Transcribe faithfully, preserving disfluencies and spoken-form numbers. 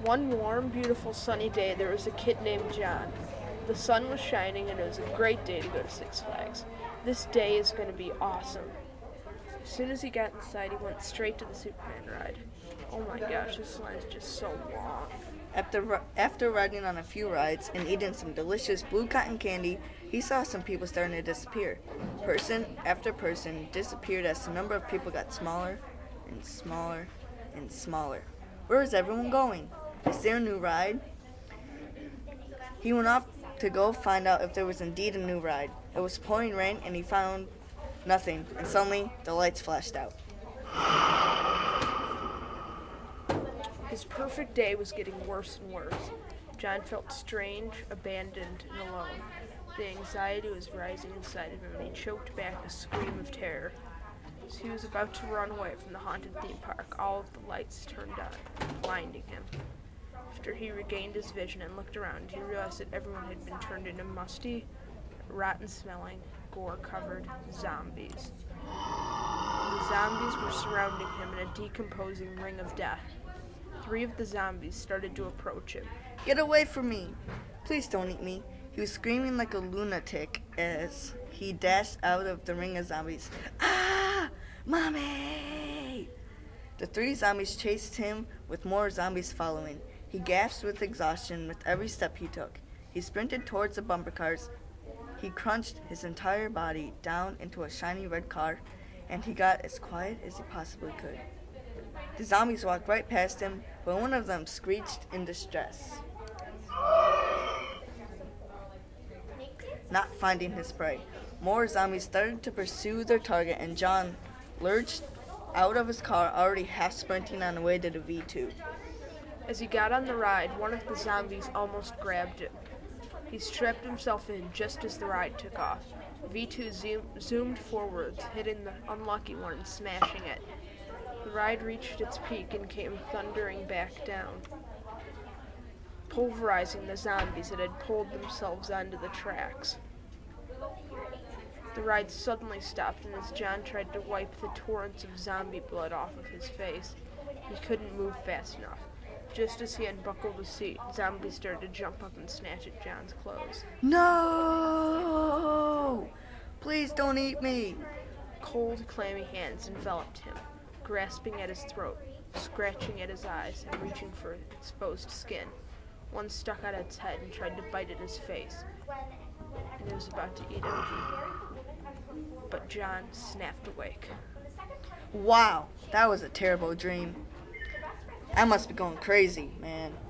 One warm, beautiful, sunny day, there was a kid named John. The sun was shining, and it was a great day to go to Six Flags. This day is going to be awesome. As soon as he got inside, he went straight to the Superman ride. Oh my gosh, this line is just so long. After, after riding on a few rides and eating some delicious blue cotton candy, he saw some people starting to disappear. Person after person disappeared as the number of people got smaller and smaller and smaller. Where is everyone going? Is there a new ride? He went off to go find out if there was indeed a new ride. It was pouring rain and he found nothing, and suddenly the lights flashed out. His perfect day was getting worse and worse. John felt strange, abandoned, and alone. The anxiety was rising inside of him, and he choked back a scream of terror. As he was about to run away from the haunted theme park, all of the lights turned on, blinding him. After he regained his vision and looked around, he realized that everyone had been turned into musty, rotten-smelling, gore-covered zombies. The zombies were surrounding him in a decomposing ring of death. Three of the zombies started to approach him. Get away from me! Please don't eat me. He was screaming like a lunatic as he dashed out of the ring of zombies. Ah! Mommy! The three zombies chased him with more zombies following. He gasped with exhaustion with every step he took. He sprinted towards the bumper cars. He crunched his entire body down into a shiny red car, and he got as quiet as he possibly could. The zombies walked right past him, but one of them screeched in distress, not finding his prey. More zombies started to pursue their target, and John lurched out of his car, already half sprinting on the way to the V two. As he got on the ride, one of the zombies almost grabbed him. He strapped himself in just as the ride took off. V two zoom, zoomed forwards, hitting the unlucky one and smashing it. The ride reached its peak and came thundering back down, pulverizing the zombies that had pulled themselves onto the tracks. The ride suddenly stopped, and as John tried to wipe the torrents of zombie blood off of his face, he couldn't move fast enough. Just as he unbuckled his seat, zombies started to jump up and snatch at John's clothes. No! Please don't eat me! Cold, clammy hands enveloped him, grasping at his throat, scratching at his eyes, and reaching for exposed skin. One stuck out its head and tried to bite at his face, and it was about to eat him. But John snapped awake. Wow, that was a terrible dream. I must be going crazy, man.